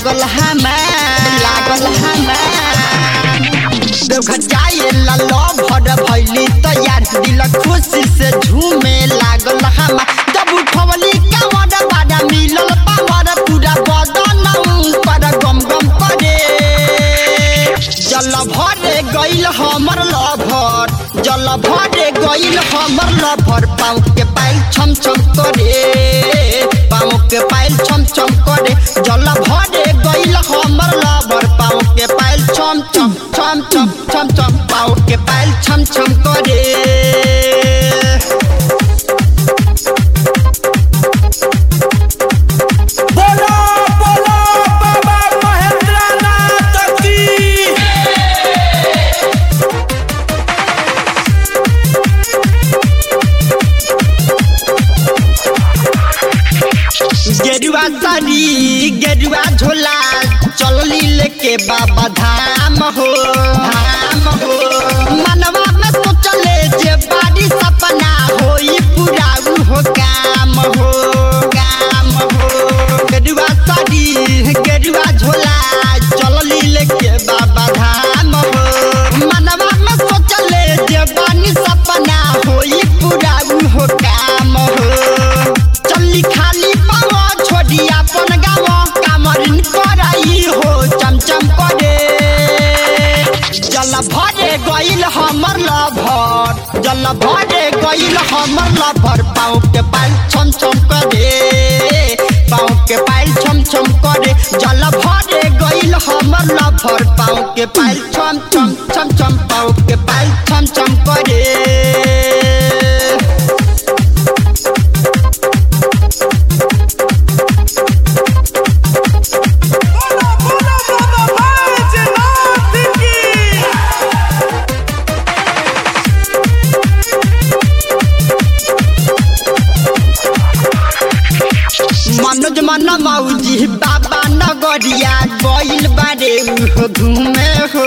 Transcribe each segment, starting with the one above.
लागल देवघर जाए ला भर भैली तैयार दिल खुशी से झूमे लागल जब उठवली कांवर बाड़ा मिलल पावर पूरा बदन पर गम गम करे जल भरे गइल हमर लभर जल भरे गइल हमर लभर पाँव के पायल छम छम करे पाँव के पायल छम छम करे जल भरे गइल हमर लभर पाँव के पायल छम छम छम छम छम छम पाँव के पायल छम छम करे गेरुआ साड़ी गेरुआ झोला चलली लेके बाबा धाम हो मनवा में सोचले जे बाड़ी सपना होई पूरा हो काम हो गेरुआ साड़ी गेरुआ झोला चलली लेके बाबा धाम हो मनवा में सोचले जे बाड़ी सपना होई पूरा हो काम हो चली खाली अपन गाँव कामरिन कराई हो चमचम करे जल भरे गइल हमर लभर जल भरे गइल हमर लभर पाँव के पायल छम छम करे पाँव के पायल छम छम करे जल भरे गइल हमर लभर पाँव के पायल छम छम छम छम पाँव के पायल छम छम करे मनोज मन मौजी बाबा नगरिया गइल बारे घूमे हो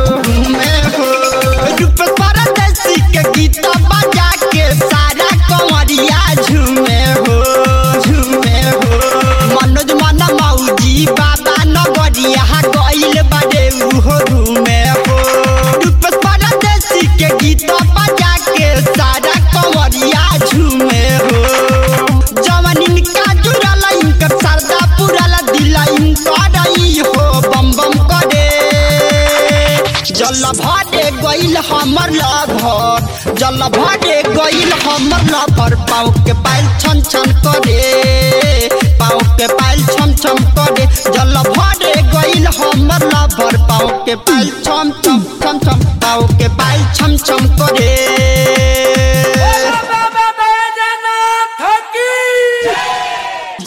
रूप परदेसी के गीत बजा के सारा कंवरिया झूमे हो मनोज मन मौजी बाबा नगरिया गइल बारे घूमे हो रूप परदेसी के गीत बजा के सारा कंवरिया झूमे हो जवानी का सरदा पुरल दिलाइन करई हो बम बम करे जल भरे गइल हमर लभर जल भरे गइल हमर लभर पाँव के पायल छन छन करे पाँव के पायल छम छम करे जल भरे गइल हमर लभर पाँव के पायल छम छम